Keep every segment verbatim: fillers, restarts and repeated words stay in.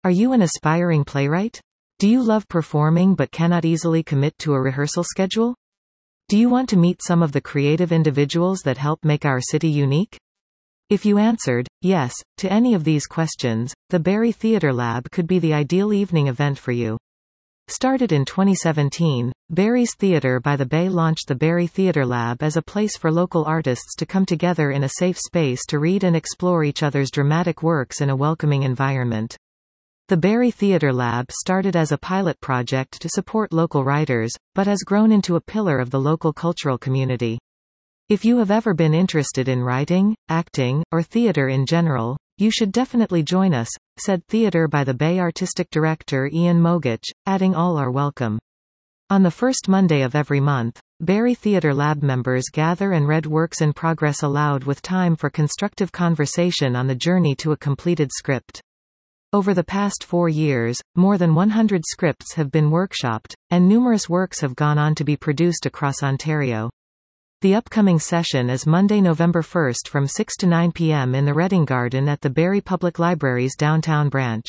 Are you an aspiring playwright? Do you love performing but cannot easily commit to a rehearsal schedule? Do you want to meet some of the creative individuals that help make our city unique? If you answered yes to any of these questions, the Barrie Theatre Lab could be the ideal evening event for you. Started in twenty seventeen, Barrie's Theatre by the Bay launched the Barrie Theatre Lab as a place for local artists to come together in a safe space to read and explore each other's dramatic works in a welcoming environment. The Barrie Theatre Lab started as a pilot project to support local writers, but has grown into a pillar of the local cultural community. If you have ever been interested in writing, acting, or theatre in general, you should definitely join us, said Theatre by the Bay Artistic Director Ian Mogich, adding all are welcome. On the first Monday of every month, Barrie Theatre Lab members gather and read works in progress aloud with time for constructive conversation on the journey to a completed script. Over the past four years, more than one hundred scripts have been workshopped, and numerous works have gone on to be produced across Ontario. The upcoming session is Monday, November first from six to nine p m in the Reading Garden at the Barrie Public Library's downtown branch.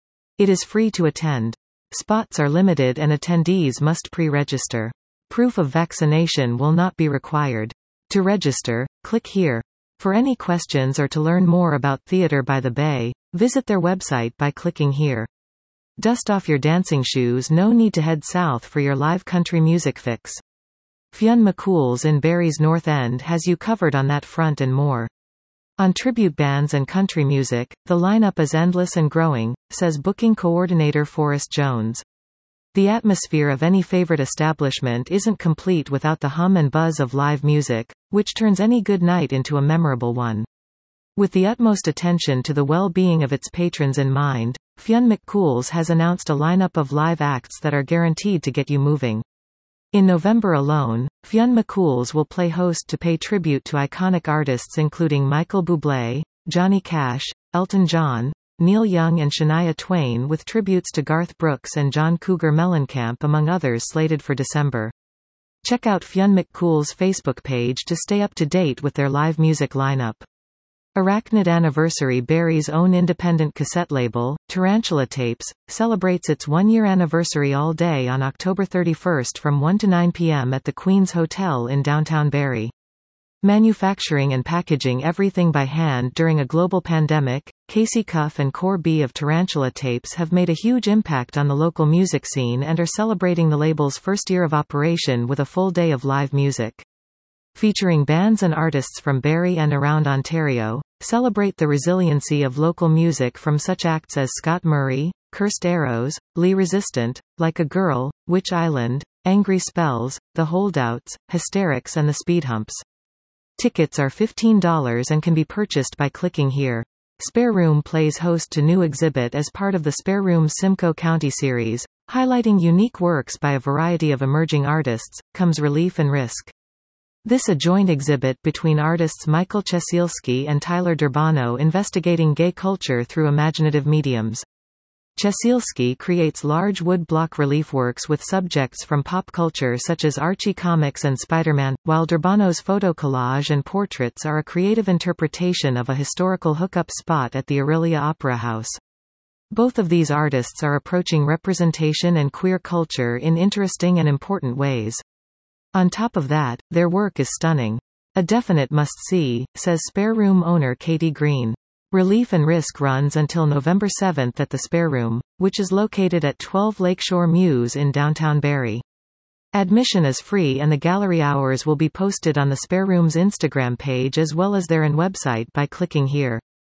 It is free to attend. Spots are limited and attendees must pre-register. Proof of vaccination will not be required. To register, click here. For any questions or to learn more about Theatre by the Bay, visit their website by clicking here. Dust off your dancing shoes, no need to head south for your live country music fix. Fionn McCool's in Barrie's North End has you covered on that front and more. On tribute bands and country music, the lineup is endless and growing, says booking coordinator Forrest Jones. The atmosphere of any favorite establishment isn't complete without the hum and buzz of live music, which turns any good night into a memorable one. With the utmost attention to the well-being of its patrons in mind, Fionn McCool's has announced a lineup of live acts that are guaranteed to get you moving. In November alone, Fionn McCool's will play host to pay tribute to iconic artists including Michael Bublé, Johnny Cash, Elton John, Neil Young and Shania Twain, with tributes to Garth Brooks and John Cougar Mellencamp among others slated for December. Check out Fionn McCool's Facebook page to stay up to date with their live music lineup. Arachnid Anniversary, Barrie's own independent cassette label, Tarantula Tapes, celebrates its one-year anniversary all day on October thirty-first from one to nine p m at the Queen's Hotel in downtown Barrie. Manufacturing and packaging everything by hand during a global pandemic, Casey Cuff and Core B of Tarantula Tapes have made a huge impact on the local music scene and are celebrating the label's first year of operation with a full day of live music. Featuring bands and artists from Barrie and around Ontario, celebrate the resiliency of local music from such acts as Scott Murray, Cursed Arrows, Lee Resistant, Like a Girl, Witch Island, Angry Spells, The Holdouts, Hysterics and the Speedhumps. Tickets are fifteen dollars and can be purchased by clicking here. Spare Room plays host to new exhibit as part of the Spare Room Simcoe County series, highlighting unique works by a variety of emerging artists, comes Relief and Risk. This a joint exhibit between artists Michael Chesilsky and Tyler Durbano investigating gay culture through imaginative mediums. Chesilsky creates large wood-block relief works with subjects from pop culture such as Archie comics and Spider-Man, while Durbano's photo collage and portraits are a creative interpretation of a historical hookup spot at the Aurelia Opera House. Both of these artists are approaching representation and queer culture in interesting and important ways. On top of that, their work is stunning. A definite must-see, says Spare Room owner Katie Green. Relief and Risk runs until November seventh at the Spare Room, which is located at twelve Lakeshore Mews in downtown Barrie. Admission is free and the gallery hours will be posted on the Spare Room's Instagram page as well as their own website by clicking here.